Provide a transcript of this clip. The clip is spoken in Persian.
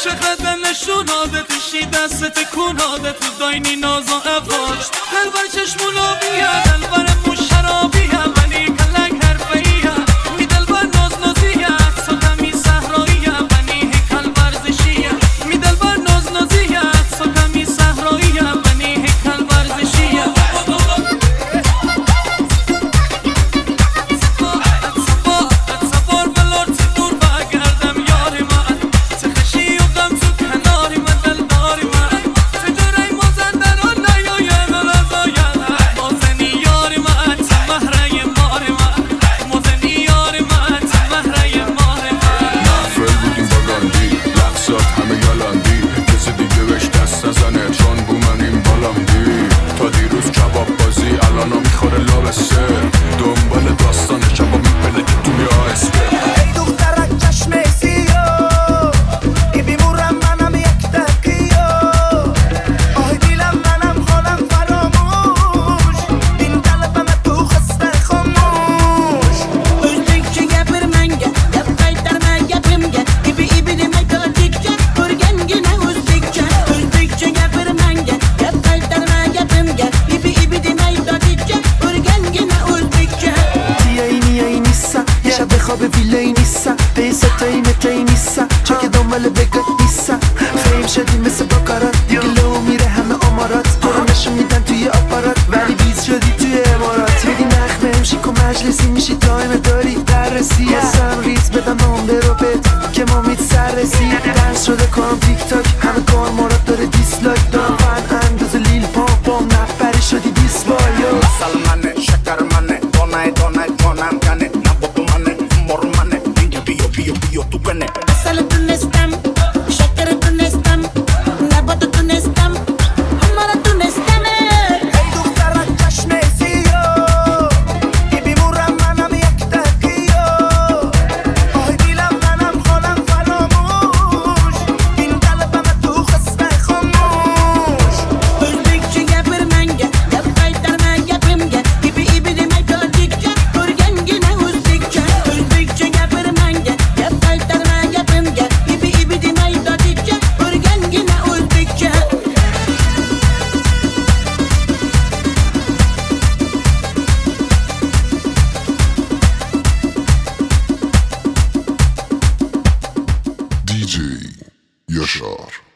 چقدر نشوناده توشی دست تکوناده تو داینی ناز و افاش دلبر چشمونا بیا دلبر مشرابیه ولی کلک حرفیه می دلبر ناز نازیه اقصا کمی صحراییه ولی هیکل ورزشیه می دلبر ناز نازیه اقصا کمی صحراییه ولی هیکل ورزشیه خواب ویلای نیستم به ستایی متایی نیستم چون که دنبال بگات نیستم فیم شدی مثل باکارات دیگه لو میره همه آمارات تو رو نشون میدن توی آپارات ولی بیز شدی توی امارات میدی نخ ممشی که مجلسی میشی تایم داری دررسی اصلا ریز بدم نمبه رو بد که ما مید سررسی دنس شده کنم تیک تاک همه کار مارات داره دیسلایک دارم فن انداز لیل پام نفری شدی دیسبایو سلمانه شکر منه دانه دانه جانم کنه بیو تو کنه اصل تونستم شکر تونستم نبات تونستم همه تونستم ای دخترک چشم سیاه ای بیمورم منم یک تکیو آی دیلم منم خالم فراموش این قلبم تو خسته خاموش Özbekçe gapir manga gap qaytarma gapimga ibi demay tojikcha ko'rgangina o'zbekcha Özbekçe gapir manga DJ Yaşar.